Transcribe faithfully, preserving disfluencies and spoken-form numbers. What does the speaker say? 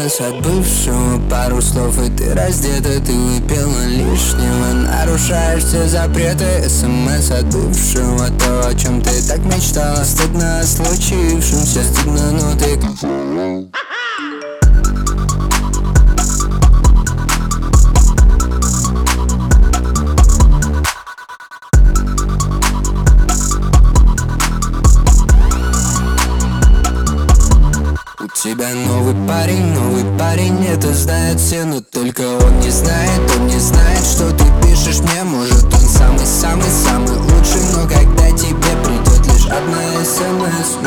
СМС от бывшего, пару слов и ты раздета, ты выпила лишнего. Нарушаешь все запреты. СМС от бывшего, то, о чем ты так мечтала. Стыдно о случившемся, стыдно, но ты... У тебя новый парень, новый парень, это знают все, но только он не знает, он не знает, что ты пишешь мне. Может, он самый-самый-самый лучший, но когда тебе придет лишь одна СМС.